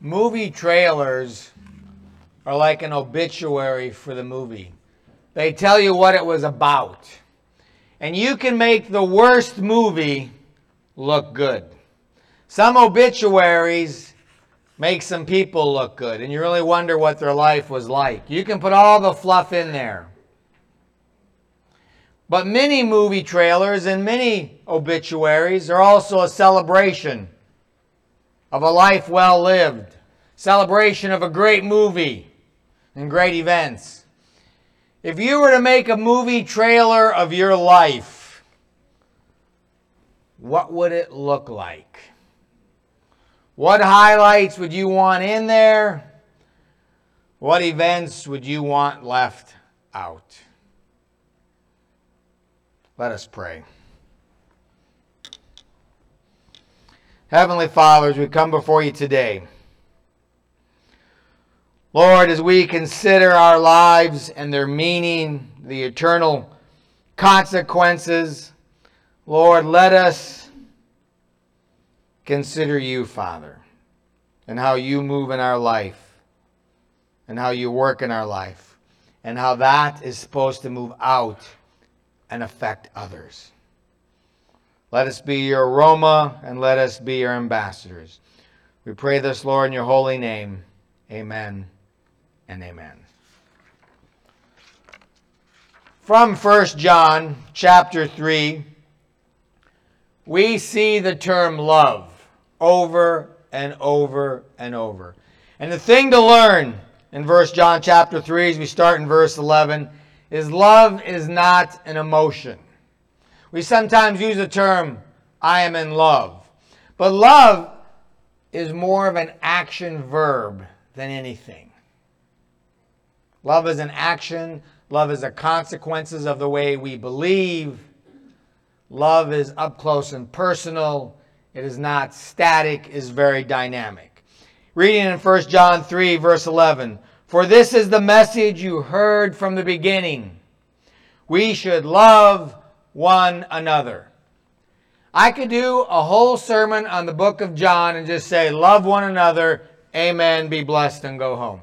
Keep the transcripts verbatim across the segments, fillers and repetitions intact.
Movie trailers are like an obituary for the movie. They tell you what it was about. And you can make the worst movie look good. Some obituaries make some people look good, and you really wonder what their life was like. You can put all the fluff in there. But many movie trailers and many obituaries are also a celebration of a life well lived, celebration of a great movie and great events. If you were to make a movie trailer of your life, what would it look like? What highlights would you want in there? What events would you want left out? Let us pray. Heavenly Father, as we come before you today, Lord, as we consider our lives and their meaning, the eternal consequences, Lord, let us consider you, Father, and how you move in our life, and how you work in our life, and how that is supposed to move out and affect others. Let us be your aroma, and let us be your ambassadors. We pray this, Lord, in your holy name. Amen and amen. From First John chapter three, we see the term love over and over and over. And the thing to learn in First John chapter three, as we start in verse eleven, is love is not an emotion. We sometimes use the term, I am in love. But love is more of an action verb than anything. Love is an action. Love is the consequences of the way we believe. Love is up close and personal. It is not static. It is very dynamic. Reading in First John three, verse eleven. For this is the message you heard from the beginning. We should love one another. I could do a whole sermon on the book of John and just say, love one another, amen, be blessed, and go home.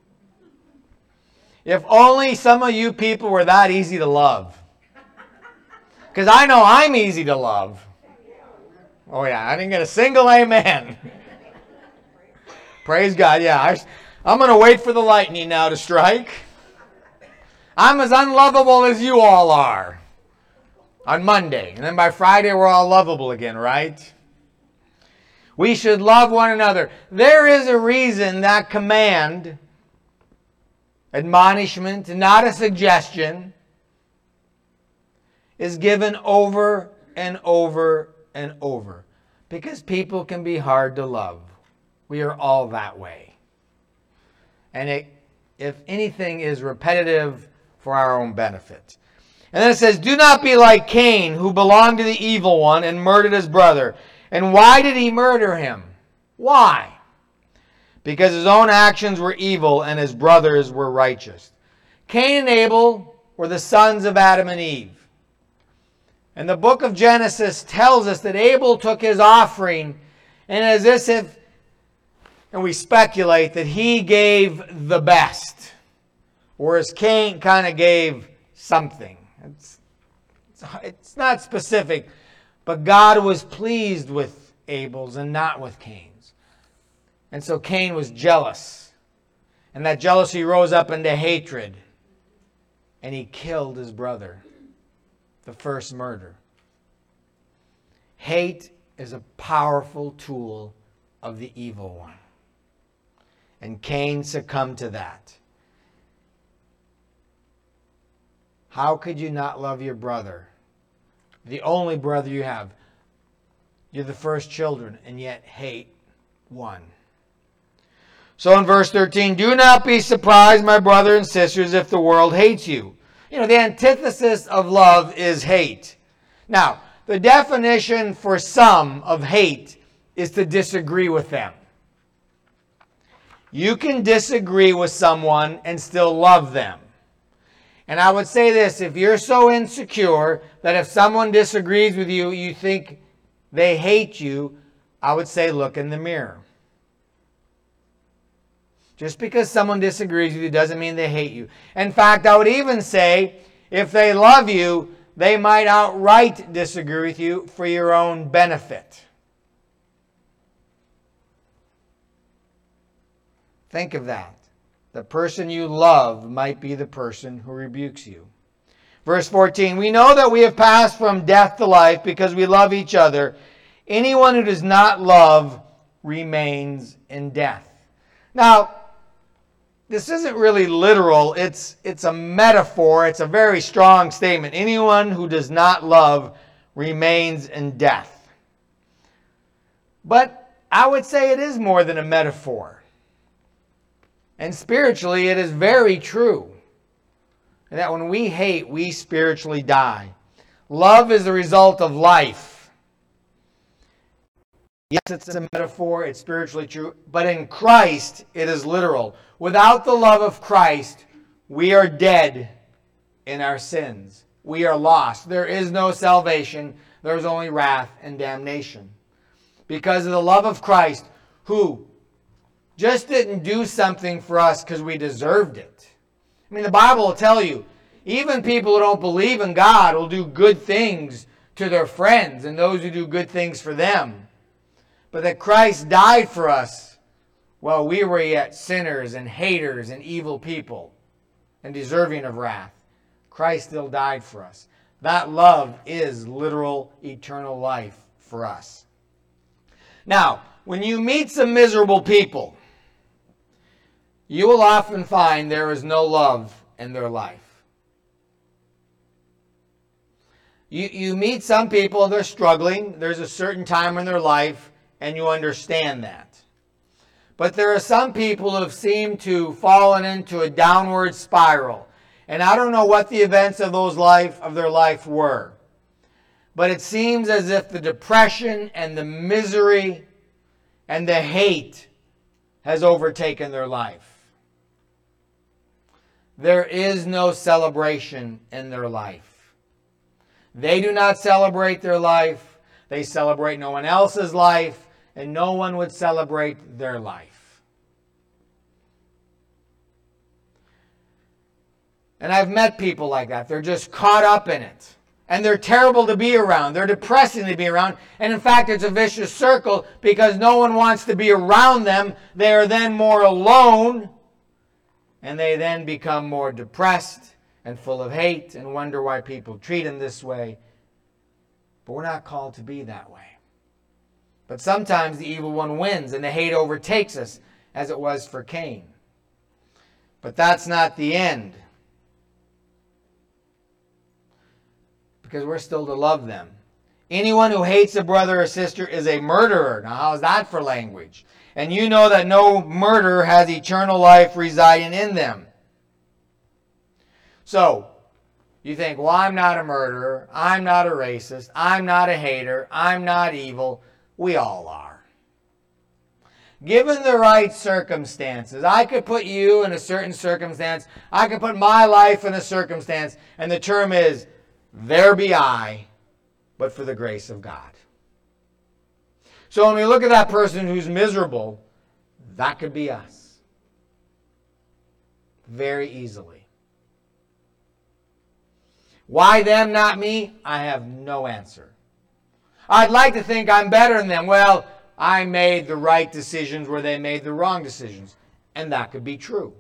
If only some of you people were that easy to love. Because I know I'm easy to love. Oh yeah, I didn't get a single amen. Praise God, yeah. I, I'm going to wait for the lightning now to strike. I'm as unlovable as you all are on Monday. And then by Friday, we're all lovable again, right? We should love one another. There is a reason that command, admonishment, not a suggestion, is given over and over and over. Because people can be hard to love. We are all that way. And it, if anything, is repetitive for our own benefit. And then it says, do not be like Cain, who belonged to the evil one and murdered his brother. And why did he murder him? Why? Because his own actions were evil and his brothers were righteous. Cain and Abel were the sons of Adam and Eve. And the book of Genesis tells us that Abel took his offering, and as if, and we speculate that he gave the best, whereas Cain kind of gave something. It's, it's, it's not specific, but God was pleased with Abel's and not with Cain's. And so Cain was jealous. And that jealousy rose up into hatred. And he killed his brother. The first murder. Hate is a powerful tool of the evil one. And Cain succumbed to that. How could you not love your brother? The only brother you have. You're the first children, and yet hate one. So in verse thirteen, do not be surprised, my brothers and sisters, if the world hates you. You know, the antithesis of love is hate. Now, the definition for some of hate is to disagree with them. You can disagree with someone and still love them. And I would say this, if you're so insecure that if someone disagrees with you, you think they hate you, I would say look in the mirror. Just because someone disagrees with you doesn't mean they hate you. In fact, I would even say, if they love you, they might outright disagree with you for your own benefit. Think of that. The person you love might be the person who rebukes you. Verse fourteen, we know that we have passed from death to life because we love each other. Anyone who does not love remains in death. Now, this isn't really literal. It's, it's a metaphor. It's a very strong statement. Anyone who does not love remains in death. But I would say it is more than a metaphor. And spiritually, it is very true. And that when we hate, we spiritually die. Love is the result of life. Yes, it's a metaphor, it's spiritually true, but in Christ, it is literal. Without the love of Christ, we are dead in our sins. We are lost. There is no salvation. There is only wrath and damnation. Because of the love of Christ, who just didn't do something for us because we deserved it. I mean, the Bible will tell you, even people who don't believe in God will do good things to their friends and those who do good things for them. But that Christ died for us while we were yet sinners and haters and evil people and deserving of wrath. Christ still died for us. That love is literal eternal life for us. Now, when you meet some miserable people, you will often find there is no love in their life. You, you meet some people, they're struggling. There's a certain time in their life, and you understand that. But there are some people who have seemed to have fallen into a downward spiral. And I don't know what the events of those life of their life were. But it seems as if the depression and the misery and the hate has overtaken their life. There is no celebration in their life. They do not celebrate their life. They celebrate no one else's life, and no one would celebrate their life. And I've met people like that. They're just caught up in it. And they're terrible to be around. They're depressing to be around. And in fact, it's a vicious circle because no one wants to be around them. They are then more alone. And they then become more depressed and full of hate and wonder why people treat them this way. But we're not called to be that way. But sometimes the evil one wins and the hate overtakes us, as it was for Cain. But that's not the end. Because we're still to love them. Anyone who hates a brother or sister is a murderer. Now, how's that for language? And you know that no murderer has eternal life residing in them. So, you think, well, I'm not a murderer. I'm not a racist. I'm not a hater. I'm not evil. We all are. Given the right circumstances, I could put you in a certain circumstance. I could put my life in a circumstance. And the term is, there be I, but for the grace of God. So when we look at that person who's miserable, that could be us. Very easily. Why them, not me? I have no answer. I'd like to think I'm better than them. Well, I made the right decisions where they made the wrong decisions. And that could be true.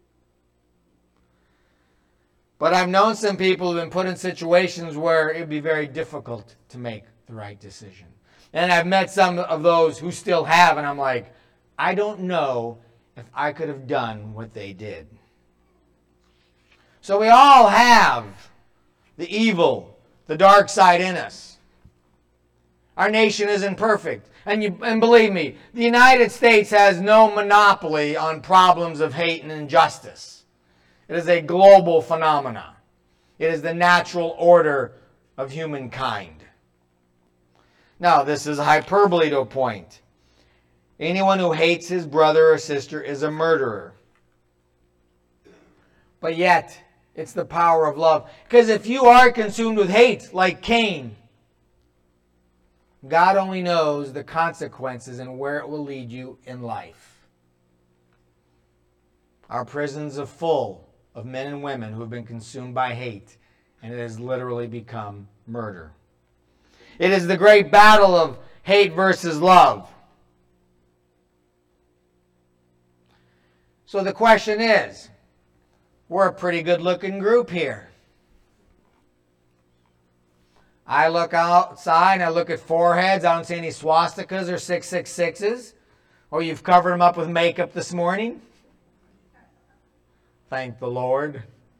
But I've known some people who've been put in situations where it would be very difficult to make the right decision. And I've met some of those who still have, and I'm like, I don't know if I could have done what they did. So we all have the evil, the dark side in us. Our nation isn't perfect. And, you, and believe me, the United States has no monopoly on problems of hate and injustice. It is a global phenomenon. It is the natural order of humankind. Now, this is hyperbole to a point. Anyone who hates his brother or sister is a murderer. But yet, it's the power of love. Because if you are consumed with hate, like Cain, God only knows the consequences and where it will lead you in life. Our prisons are full of men and women who have been consumed by hate, and it has literally become murder. It is the great battle of hate versus love. So the question is, we're a pretty good-looking group here. I look outside and I look at foreheads. I don't see any swastikas or six six sixes. Or you've covered them up with makeup this morning. Thank the Lord.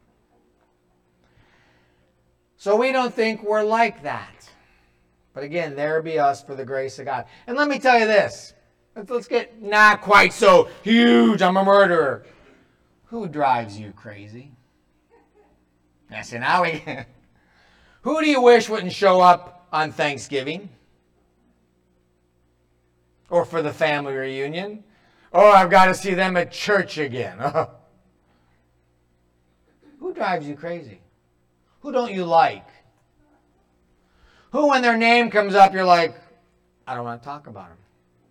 So we don't think we're like that. But again, there be us for the grace of God. And let me tell you this. Let's, let's get not quite so huge. I'm a murderer. Who drives you crazy? I say, now we... Who do you wish wouldn't show up on Thanksgiving? Or for the family reunion? Oh, I've got to see them at church again. Who drives you crazy? Who don't you like? Who, when their name comes up, you're like, I don't want to talk about them.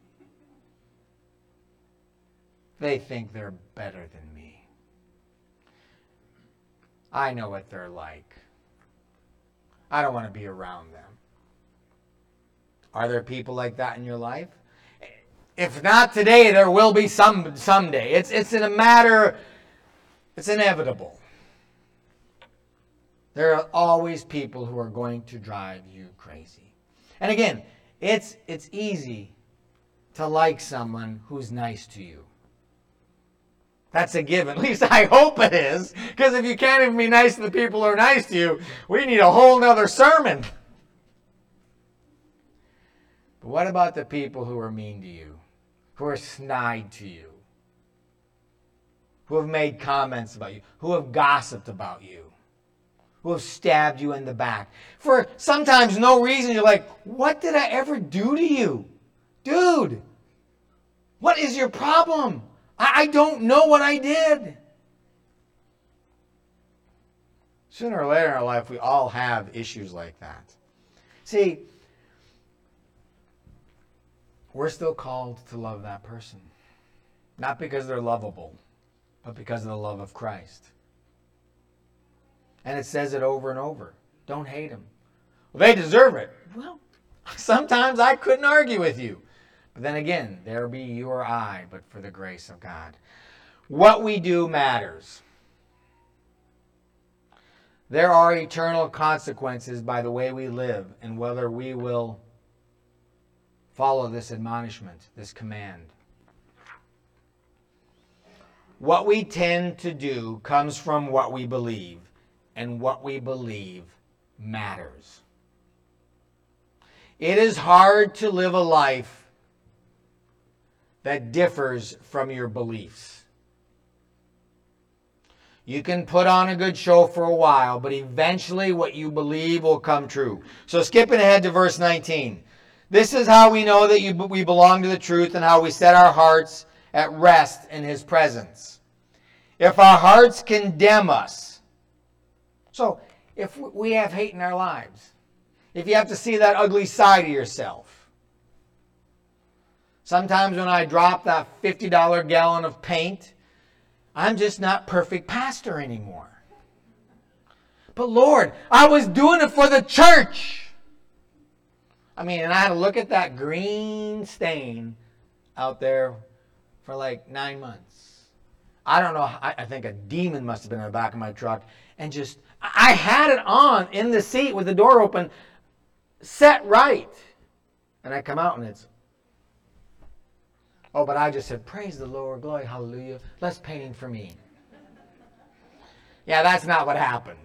They think they're better than me. I know what they're like. I don't want to be around them. Are there people like that in your life? If not today, there will be some someday. It's it's in a matter, it's inevitable. There are always people who are going to drive you crazy. And again, it's it's easy to like someone who's nice to you. That's a given. At least I hope it is. Because if you can't even be nice to the people who are nice to you, we need a whole nother sermon. But what about the people who are mean to you? Who are snide to you? Who have made comments about you? Who have gossiped about you? Who have stabbed you in the back? For sometimes no reason, you're like, what did I ever do to you? Dude, what is your problem? I don't know what I did. Sooner or later in our life, we all have issues like that. See, we're still called to love that person. Not because they're lovable, but because of the love of Christ. And it says it over and over. Don't hate them. Well, they deserve it. Well, sometimes I couldn't argue with you. But then again, there be you or I, but for the grace of God. What we do matters. There are eternal consequences by the way we live and whether we will follow this admonishment, this command. What we tend to do comes from what we believe, and what we believe matters. It is hard to live a life that differs from your beliefs. You can put on a good show for a while, but eventually what you believe will come true. So skipping ahead to verse nineteen. This is how we know that you, we belong to the truth and how we set our hearts at rest in His presence. If our hearts condemn us, so if we have hate in our lives, if you have to see that ugly side of yourself, sometimes when I drop that fifty dollar gallon of paint, I'm just not perfect pastor anymore. But Lord, I was doing it for the church. I mean, and I had to look at that green stain out there for like nine months. I don't know. I, I think a demon must have been in the back of my truck. And just, I had it on in the seat with the door open, set right. And I come out and it's, oh, but I just said, praise the Lord, glory, hallelujah, less painting for me. Yeah, that's not what happened.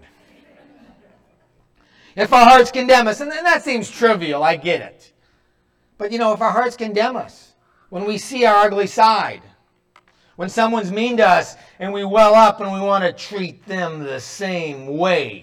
If our hearts condemn us, and that seems trivial, I get it. But you know, if our hearts condemn us, when we see our ugly side, when someone's mean to us and we well up and we want to treat them the same way,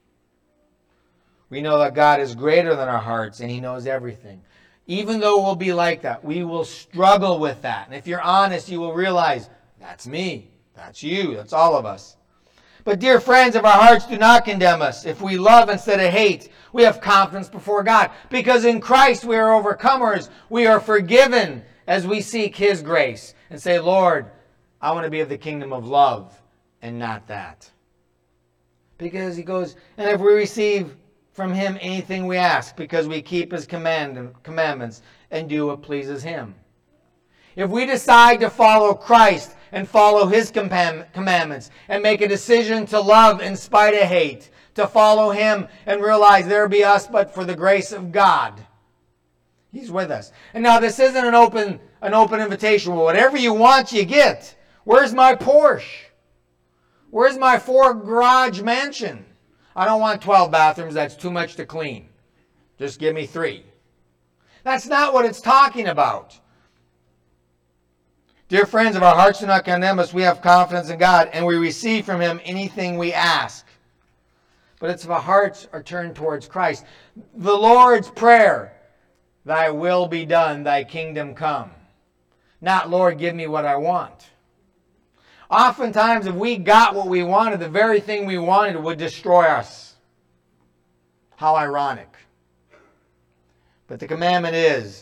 we know that God is greater than our hearts and He knows everything. Even though we'll be like that, we will struggle with that. And if you're honest, you will realize, that's me, that's you, that's all of us. But dear friends, if our hearts do not condemn us, if we love instead of hate, we have confidence before God. Because in Christ we are overcomers. We are forgiven as we seek His grace and say, Lord, I want to be of the kingdom of love and not that. Because he goes, and if we receive from him anything we ask, because we keep his command, commandments and do what pleases him. If we decide to follow Christ and follow his commandments and make a decision to love in spite of hate, to follow him and realize there be us but for the grace of God, he's with us. And now this isn't an open, an open invitation. Well, whatever you want, you get. Where's my Porsche? Where's my four garage mansion? I don't want twelve bathrooms. That's too much to clean. Just give me three. That's not what it's talking about. Dear friends, if our hearts do not condemn us, we have confidence in God, and we receive from him anything we ask. But it's if our hearts are turned towards Christ. The Lord's Prayer, thy will be done, thy kingdom come. Not, Lord, give me what I want. Oftentimes, if we got what we wanted, the very thing we wanted would destroy us. How ironic. But the commandment is,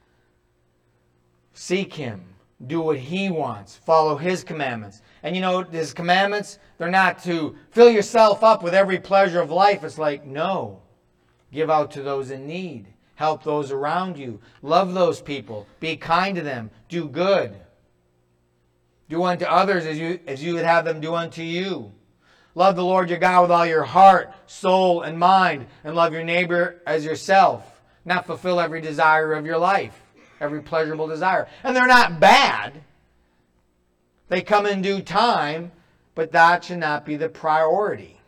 seek him. Do what he wants. Follow his commandments. And you know, his commandments, they're not to fill yourself up with every pleasure of life. It's like, no. Give out to those in need. Help those around you. Love those people. Be kind to them. Do good. Do unto others as you, as you would have them do unto you. Love the Lord your God with all your heart, soul, and mind. And love your neighbor as yourself. Not fulfill every desire of your life. Every pleasurable desire. And they're not bad. They come in due time, but that should not be the priority.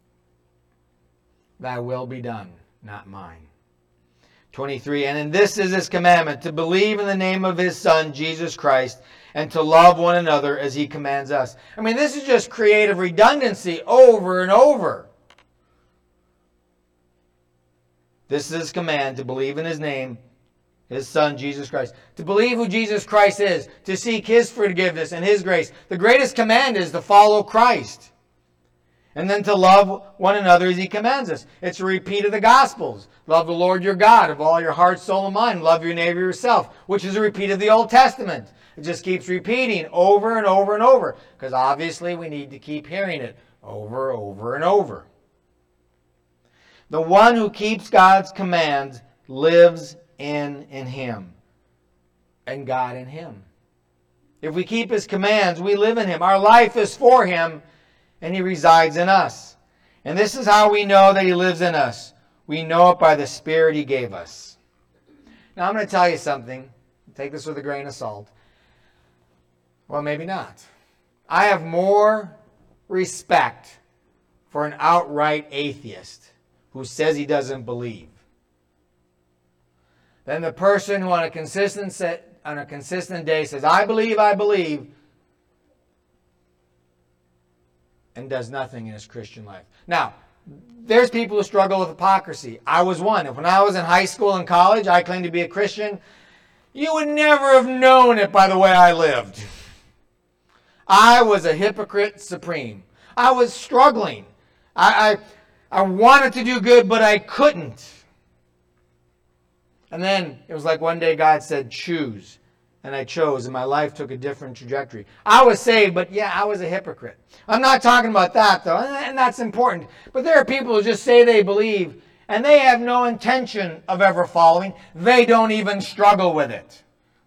Thy will be done, not mine. twenty-three, and in this is his commandment, to believe in the name of his Son, Jesus Christ, and to love one another as he commands us. I mean, this is just creative redundancy over and over. This is his command, to believe in his name, his Son, Jesus Christ. To believe who Jesus Christ is. To seek his forgiveness and his grace. The greatest command is to follow Christ. And then to love one another as he commands us. It's a repeat of the Gospels. Love the Lord your God of all your heart, soul, and mind. Love your neighbor yourself. Which is a repeat of the Old Testament. It just keeps repeating over and over and over. Because obviously we need to keep hearing it over, over, and over. The one who keeps God's commands lives in in him, and God in him. If we keep his commands, we live in him. Our life is for him, and he resides in us. And this is how we know that he lives in us. We know it by the Spirit he gave us. Now I'm going to tell you something. Take this with a grain of salt. Well, maybe not. I have more respect for an outright atheist who says he doesn't believe than the person who on a consistent set, on a consistent day says, I believe, I believe, and does nothing in his Christian life. Now, there's people who struggle with hypocrisy. I was one. When I was in high school and college, I claimed to be a Christian. You would never have known it by the way I lived. I was a hypocrite supreme. I was struggling. I, I, I wanted to do good, but I couldn't. And then it was like one day God said, choose. And I chose, and my life took a different trajectory. I was saved, but yeah, I was a hypocrite. I'm not talking about that, though, and that's important. But there are people who just say they believe, and they have no intention of ever following. They don't even struggle with it.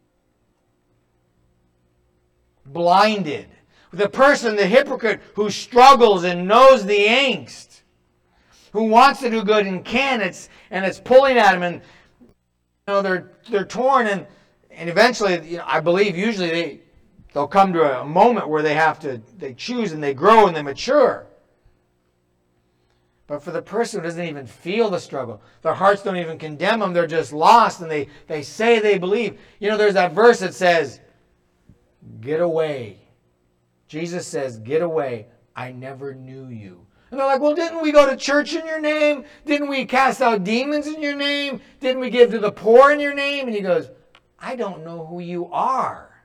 Blinded. The person, the hypocrite, who struggles and knows the angst, who wants to do good and can, it's, and it's pulling at him, and you know, they're they're torn, and and eventually, you know, I believe usually they they'll come to a moment where they have to they choose and they grow and they mature. But for the person who doesn't even feel the struggle, their hearts don't even condemn them, they're just lost, and they they say they believe. You know, there's that verse that says, "Get away." Jesus says, "Get away. I never knew you." And they're like, well, didn't we go to church in your name? Didn't we cast out demons in your name? Didn't we give to the poor in your name? And he goes, I don't know who you are.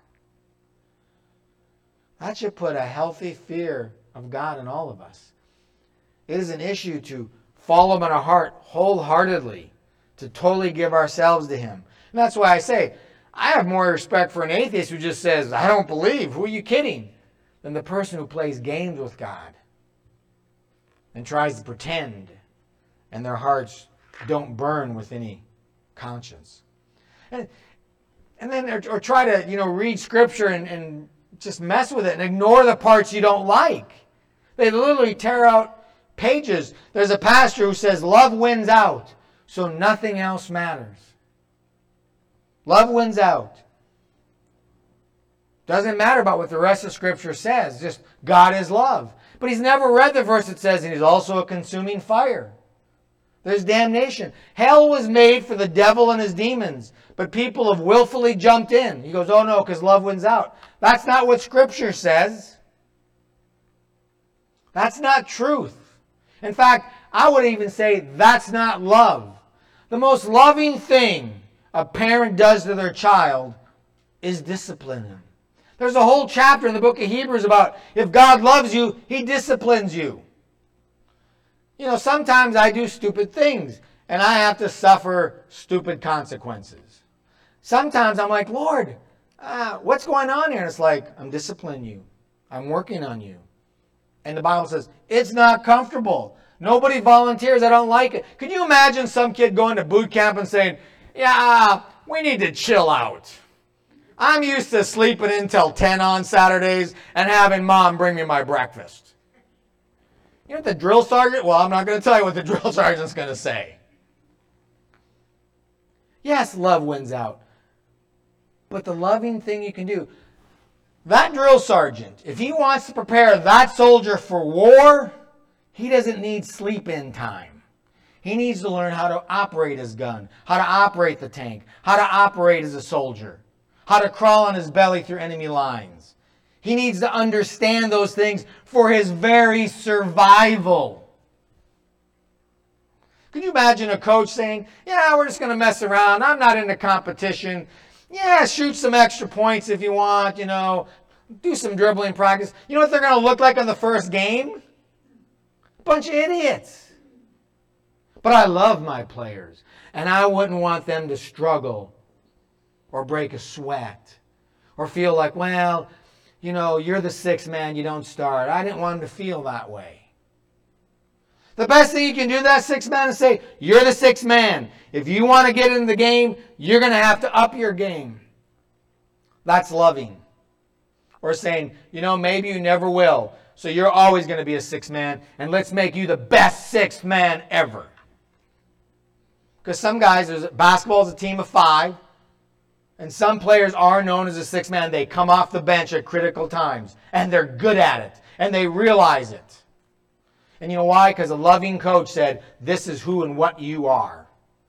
That should put a healthy fear of God in all of us. It is an issue to follow him in our heart wholeheartedly, to totally give ourselves to him. And that's why I say, I have more respect for an atheist who just says, I don't believe. Who are you kidding? Than the person who plays games with God and tries to pretend and their hearts don't burn with any conscience. And, and then, or, or try to, you know, read scripture and, and just mess with it and ignore the parts you don't like. They literally tear out pages. There's a pastor who says, love wins out, so nothing else matters. Love wins out. Doesn't matter about what the rest of Scripture says. Just God is love. But he's never read the verse that says, and he's also a consuming fire. There's damnation. Hell was made for the devil and his demons, but people have willfully jumped in. He goes, oh no, because love wins out. That's not what Scripture says. That's not truth. In fact, I would even say that's not love. The most loving thing a parent does to their child is discipline him. There's a whole chapter in the book of Hebrews about if God loves you, he disciplines you. You know, sometimes I do stupid things and I have to suffer stupid consequences. Sometimes I'm like, Lord, uh, what's going on here? And it's like, I'm disciplining you. I'm working on you. And the Bible says, it's not comfortable. Nobody volunteers. I don't like it. Could you imagine some kid going to boot camp and saying, yeah, we need to chill out. I'm used to sleeping until ten on Saturdays and having mom bring me my breakfast. You know what the drill sergeant? Well, I'm not going to tell you what the drill sergeant's going to say. Yes, love wins out. But the loving thing you can do, that drill sergeant, if he wants to prepare that soldier for war, he doesn't need sleep-in time. He needs to learn how to operate his gun, how to operate the tank, how to operate as a soldier, how to crawl on his belly through enemy lines. He needs to understand those things for his very survival. Can you imagine a coach saying, yeah, we're just going to mess around. I'm not into competition. Yeah, shoot some extra points if you want, you know, do some dribbling practice. You know what they're going to look like on the first game? A bunch of idiots. But I love my players, and I wouldn't want them to struggle or break a sweat or feel like, well, you know, you're the sixth man, you don't start. I didn't want them to feel that way. The best thing you can do to that sixth man is say, you're the sixth man. If you want to get in the game, you're going to have to up your game. That's loving. Or saying, you know, maybe you never will, so you're always going to be a sixth man, and let's make you the best sixth man ever. Because some guys, there's, basketball is a team of five, and some players are known as a sixth man. They come off the bench at critical times, and they're good at it, and they realize it. And you know why? Because a loving coach said, this is who and what you are.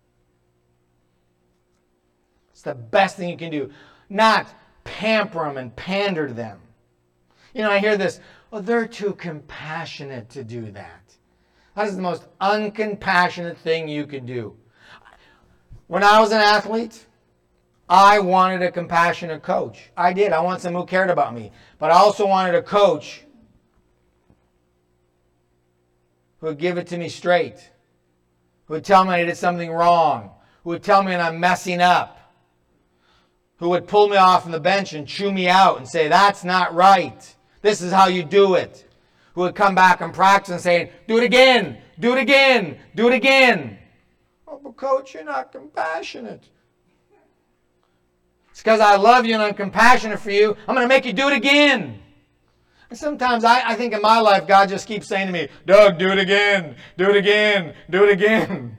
It's the best thing you can do. Not pamper them and pander to them. You know, I hear this, oh, they're too compassionate to do that. That is the most uncompassionate thing you can do. When I was an athlete, I wanted a compassionate coach. I did. I wanted someone who cared about me. But I also wanted a coach who would give it to me straight, who would tell me I did something wrong, who would tell me when I'm messing up, who would pull me off from the bench and chew me out and say, that's not right. This is how you do it. Who would come back and practice and say, do it again, do it again, do it again. Oh, but coach, you're not compassionate. It's because I love you and I'm compassionate for you. I'm going to make you do it again. And sometimes I, I think in my life, God just keeps saying to me, Doug, do it again, do it again, do it again.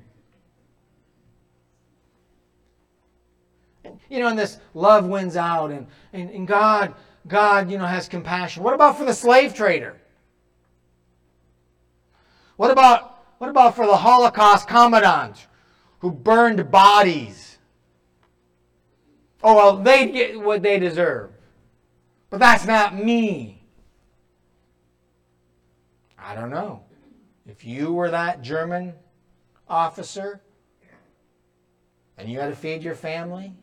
And, you know, and this love wins out, and, and, and God, God, you know, has compassion. What about for the slave trader? What about, what about for the Holocaust commandant who burned bodies? Oh, well, they get what they deserve. But that's not me. I don't know. If you were that German officer and you had to feed your family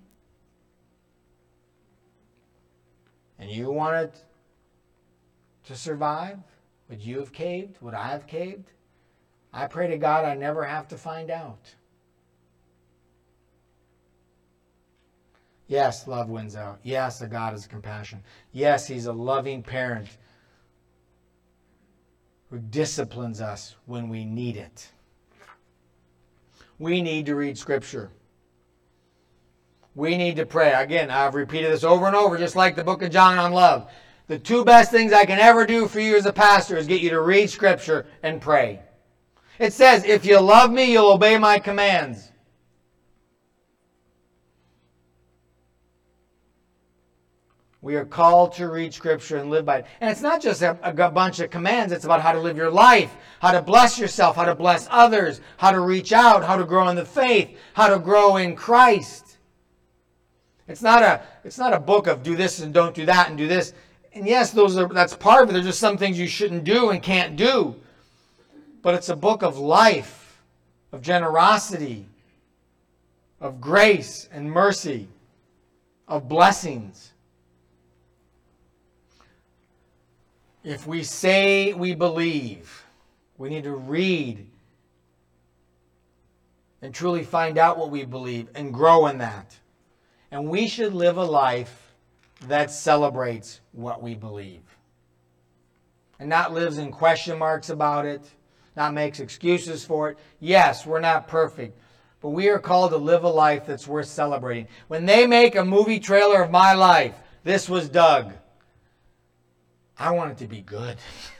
and you wanted to survive, would you have caved? Would I have caved? I pray to God I never have to find out. Yes, love wins out. Yes, a God is compassion. Yes, he's a loving parent who disciplines us when we need it. We need to read Scripture. We need to pray. Again, I've repeated this over and over, just like the book of John on love. The two best things I can ever do for you as a pastor is get you to read Scripture and pray. It says, if you love me, you'll obey my commands. We are called to read Scripture and live by it. And it's not just a, a bunch of commands. It's about how to live your life, how to bless yourself, how to bless others, how to reach out, how to grow in the faith, how to grow in Christ. It's not a, it's not a book of do this and don't do that and do this. And yes, those are, that's part of it. There's just some things you shouldn't do and can't do. But it's a book of life, of generosity, of grace and mercy, of blessings. If we say we believe, we need to read and truly find out what we believe and grow in that. And we should live a life that celebrates what we believe. And not lives in question marks about it, not makes excuses for it. Yes, we're not perfect, but we are called to live a life that's worth celebrating. When they make a movie trailer of my life, this was Doug. I want it to be good.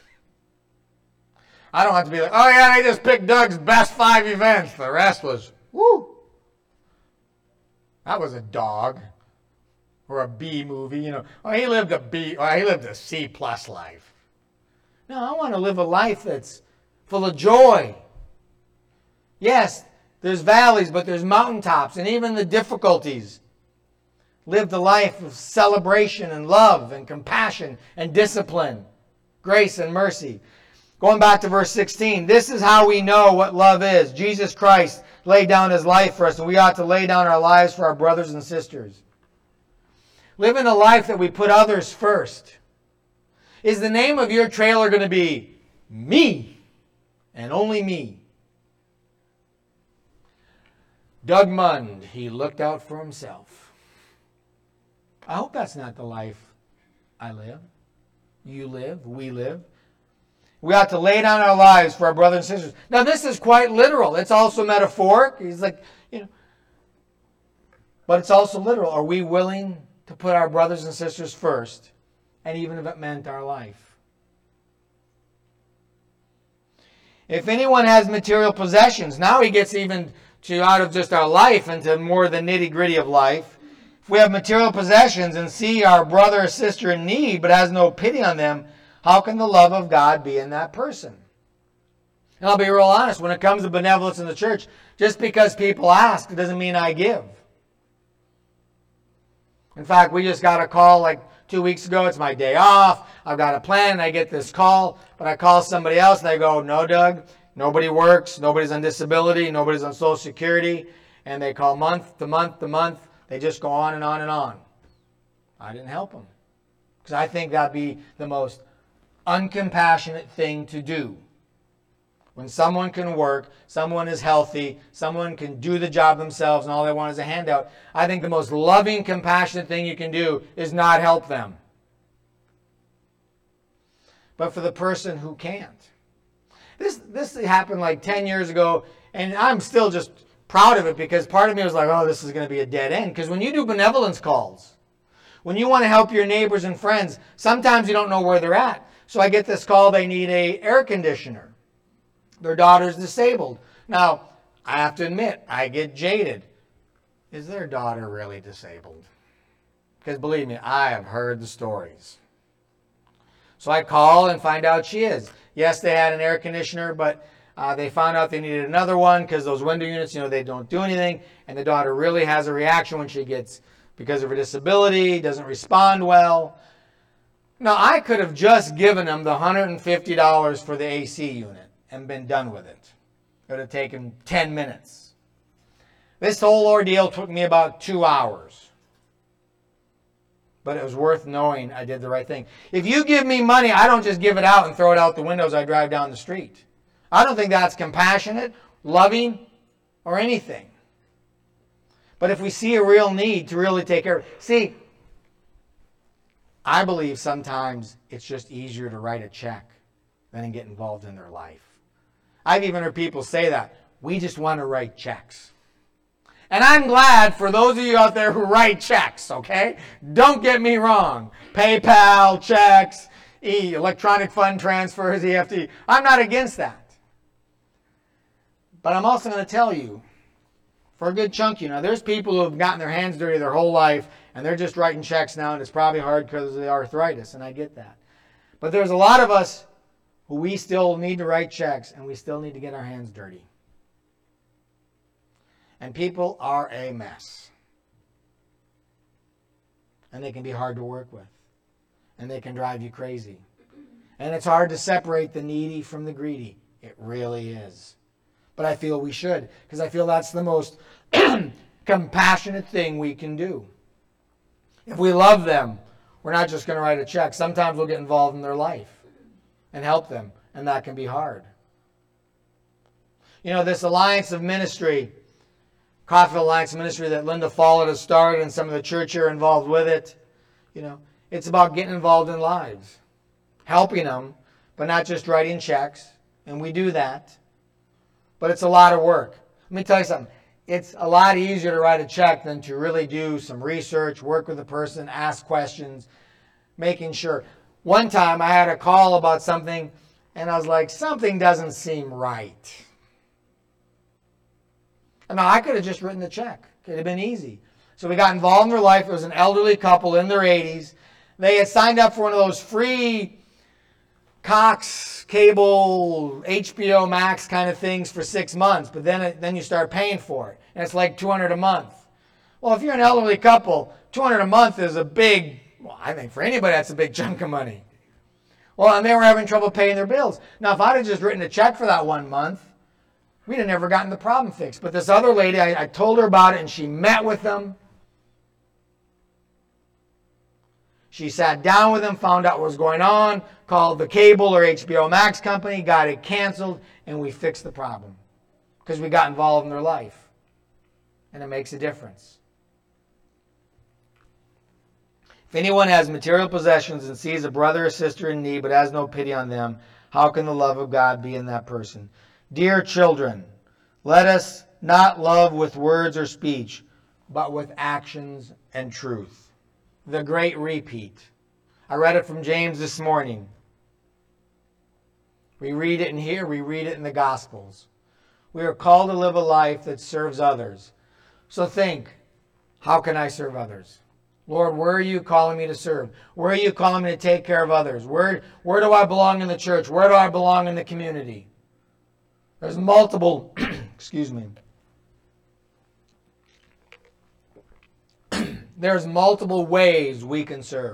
I don't have to be like, oh yeah, they just picked Doug's best five events. The rest was, woo. That was a dog. Or a B movie, you know. Oh, he lived a B, or he lived a C plus life. No, I want to live a life that's full of joy. Yes, there's valleys, but there's mountaintops, and even the difficulties. Lived a life of celebration and love and compassion and discipline, grace and mercy. Going back to verse sixteen, this is how we know what love is. Jesus Christ laid down his life for us, and we ought to lay down our lives for our brothers and sisters. Living a life that we put others first. Is the name of your trailer going to be me and only me? Doug Mund, he looked out for himself. I hope that's not the life I live, you live, we live. We ought to lay down our lives for our brothers and sisters. Now this is quite literal. It's also metaphoric. He's like, you know, but it's also literal. Are we willing to put our brothers and sisters first, and even if it meant our life? If anyone has material possessions, now he gets even to out of just our life into more the nitty-gritty of life. If we have material possessions and see our brother or sister in need but has no pity on them, how can the love of God be in that person? And I'll be real honest, when it comes to benevolence in the church, just because people ask, it doesn't mean I give. In fact, we just got a call like two weeks ago. It's my day off. I've got a plan, and I get this call. But I call somebody else, and they go, no, Doug, nobody works. Nobody's on disability. Nobody's on Social Security. And they call month to month to month. They just go on and on and on. I didn't help them. Because I think that'd be the most uncompassionate thing to do. When someone can work, someone is healthy, someone can do the job themselves, and all they want is a handout, I think the most loving, compassionate thing you can do is not help them. But for the person who can't. This, this happened like ten years ago, and I'm still just proud of it because part of me was like, oh, this is going to be a dead end. Because when you do benevolence calls, when you want to help your neighbors and friends, sometimes you don't know where they're at. So I get this call, they need a air conditioner. Their daughter's disabled. Now, I have to admit, I get jaded. Is their daughter really disabled? Because believe me, I have heard the stories. So I call and find out she is. Yes, they had an air conditioner, but uh, they found out they needed another one because those window units, you know, they don't do anything. And the daughter really has a reaction when she gets, because of her disability, doesn't respond well. Now, I could have just given them the one hundred fifty dollars for the A C unit and been done with it. It would have taken ten minutes. This whole ordeal took me about two hours. But it was worth knowing I did the right thing. If you give me money, I don't just give it out and throw it out the window as I drive down the street. I don't think that's compassionate, loving, or anything. But if we see a real need to really take care of it. See, I believe sometimes it's just easier to write a check than to get involved in their life. I've even heard people say that. We just want to write checks. And I'm glad for those of you out there who write checks, okay? Don't get me wrong. PayPal, checks, e, electronic fund transfers, E F T. I'm not against that. But I'm also going to tell you, for a good chunk, you know, there's people who have gotten their hands dirty their whole life, and they're just writing checks now, and it's probably hard because of the arthritis, and I get that. But there's a lot of us who we still need to write checks, and we still need to get our hands dirty. And people are a mess. And they can be hard to work with. And they can drive you crazy. And it's hard to separate the needy from the greedy. It really is. But I feel we should, because I feel that's the most compassionate thing we can do. If we love them, we're not just going to write a check. Sometimes we'll get involved in their life and help them, and that can be hard. You know, this Alliance of Ministry, Coffee Alliance Ministry that Linda Follett has started, and some of the church are involved with it, you know, it's about getting involved in lives, helping them, but not just writing checks, and we do that. But it's a lot of work. Let me tell you something. It's a lot easier to write a check than to really do some research, work with a person, ask questions, making sure. One time I had a call about something, and I was like, something doesn't seem right. And now I could have just written the check. It could have been easy. So we got involved in their life. It was an elderly couple in their eighties. They had signed up for one of those free Cox cable, H B O Max kind of things for six months, but then it, then you start paying for it, and it's like two hundred dollars a month. Well, if you're an elderly couple, two hundred dollars a month is a big, well, I think for anybody that's a big chunk of money. Well, and they were having trouble paying their bills. Now, if I'd have just written a check for that one month, we'd have never gotten the problem fixed. But this other lady, I, I told her about it, and she met with them. She sat down with them, found out what was going on, called the cable or H B O Max company, got it canceled, and we fixed the problem because we got involved in their life. And it makes a difference. If anyone has material possessions and sees a brother or sister in need but has no pity on them, how can the love of God be in that person? Dear children, let us not love with words or speech, but with actions and truth. The great repeat. I read it from James this morning. We read it in here, we read it in the Gospels. We are called to live a life that serves others. So think, how can I serve others? Lord, where are you calling me to serve? Where are you calling me to take care of others? Where, where do I belong in the church? Where do I belong in the community? There's multiple, excuse me. There's multiple ways we can serve.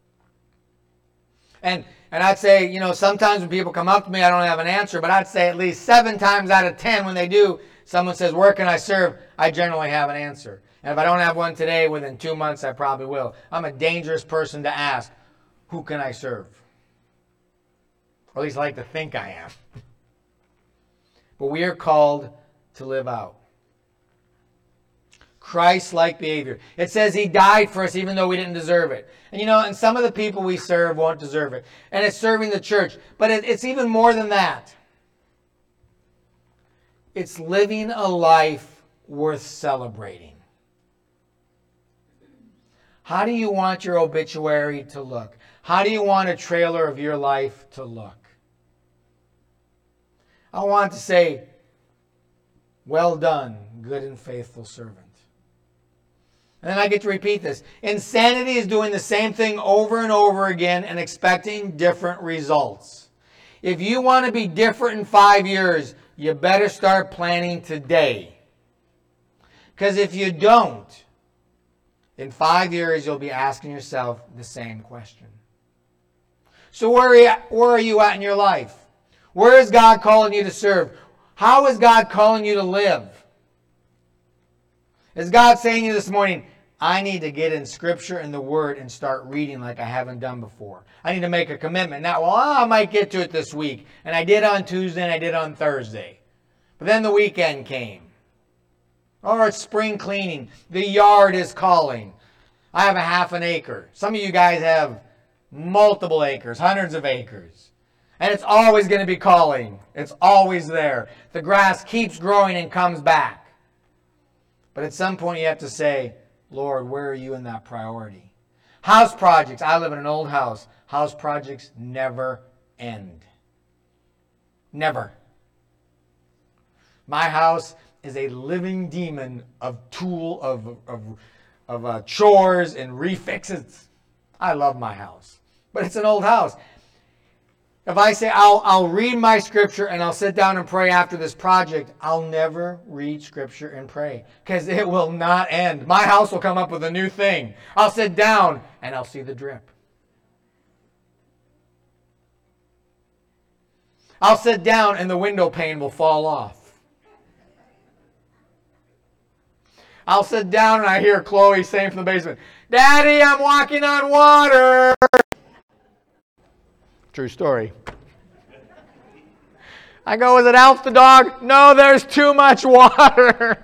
And and I'd say, you know, sometimes when people come up to me, I don't have an answer, but I'd say at least seven times out of ten when they do, someone says, where can I serve? I generally have an answer. And if I don't have one today, within two months, I probably will. I'm a dangerous person to ask, who can I serve? Or at least I like to think I am. But we are called to live out Christ-like behavior. It says he died for us even though we didn't deserve it. And you know, and some of the people we serve won't deserve it. And it's serving the church. But it, it's even more than that. It's living a life worth celebrating. How do you want your obituary to look? How do you want a trailer of your life to look? I want to say, well done, good and faithful servant. And then I get to repeat this. Insanity is doing the same thing over and over again and expecting different results. If you want to be different in five years, you better start planning today. Because if you don't, in five years you'll be asking yourself the same question. So where are you at, where are you at in your life? Where is God calling you to serve? How is God calling you to live? Is God saying to you this morning, I need to get in Scripture and the Word and start reading like I haven't done before. I need to make a commitment. Now, well, I might get to it this week. And I did on Tuesday and I did on Thursday. But then the weekend came. Or it's spring cleaning. The yard is calling. I have a half an acre. Some of you guys have multiple acres, hundreds of acres. And it's always going to be calling. It's always there. The grass keeps growing and comes back. But at some point you have to say, Lord, where are you in that priority? House projects. I live in an old house. House projects never end. Never. My house is a living demon of tool, of, of, of uh, chores and refixes. I love my house. But it's an old house. If I say I'll, I'll read my scripture and I'll sit down and pray after this project, I'll never read scripture and pray because it will not end. My house will come up with a new thing. I'll sit down and I'll see the drip. I'll sit down and the window pane will fall off. I'll sit down and I hear Chloe saying from the basement, Daddy, I'm walking on water. True story. I go, is it Alf the dog? No, there's too much water.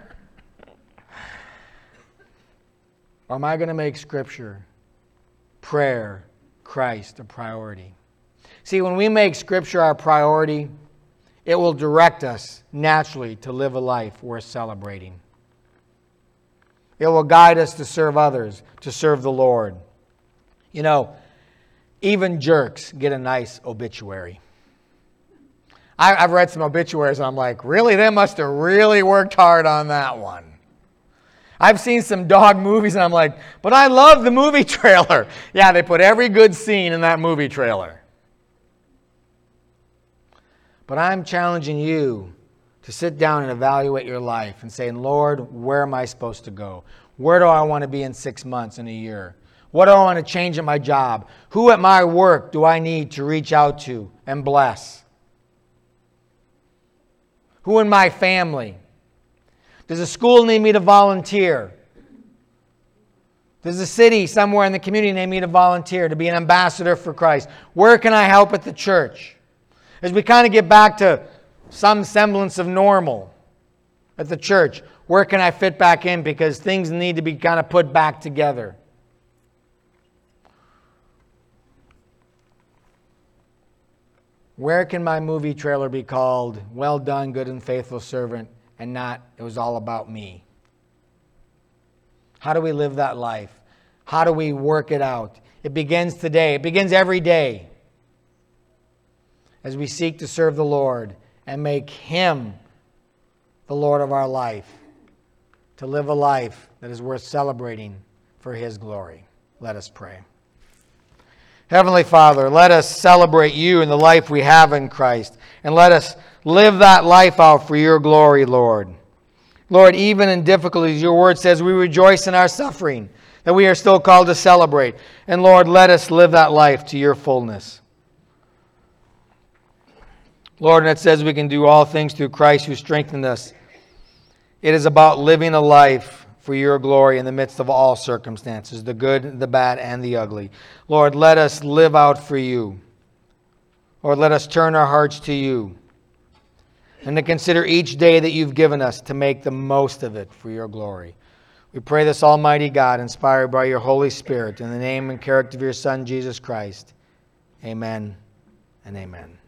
Or am I going to make Scripture, prayer, Christ a priority? See, when we make Scripture our priority, it will direct us naturally to live a life worth celebrating. It will guide us to serve others, to serve the Lord. You know, even jerks get a nice obituary. I, I've read some obituaries and I'm like, really? They must have really worked hard on that one. I've seen some dog movies and I'm like, but I love the movie trailer. Yeah, they put every good scene in that movie trailer. But I'm challenging you to sit down and evaluate your life and say, Lord, where am I supposed to go? Where do I want to be in six months, in a year? What do I want to change at my job? Who at my work do I need to reach out to and bless? Who in my family? Does a school need me to volunteer? Does a city somewhere in the community need me to volunteer, to be an ambassador for Christ? Where can I help at the church? As we kind of get back to some semblance of normal at the church, where can I fit back in? Because things need to be kind of put back together. Where can my movie trailer be called, Well Done, Good and Faithful Servant, and not, it was all about me? How do we live that life? How do we work it out? It begins today. It begins every day as we seek to serve the Lord and make Him the Lord of our life, to live a life that is worth celebrating for His glory. Let us pray. Heavenly Father, let us celebrate You and the life we have in Christ, and let us live that life out for Your glory, Lord. Lord, even in difficulties, Your word says we rejoice in our suffering, that we are still called to celebrate. And Lord, let us live that life to Your fullness. Lord, and it says we can do all things through Christ who strengthened us. It is about living a life for Your glory in the midst of all circumstances, the good, the bad, and the ugly. Lord, let us live out for You. Lord, let us turn our hearts to You and to consider each day that You've given us to make the most of it for Your glory. We pray this, Almighty God, inspired by Your Holy Spirit, in the name and character of Your Son, Jesus Christ. Amen and amen.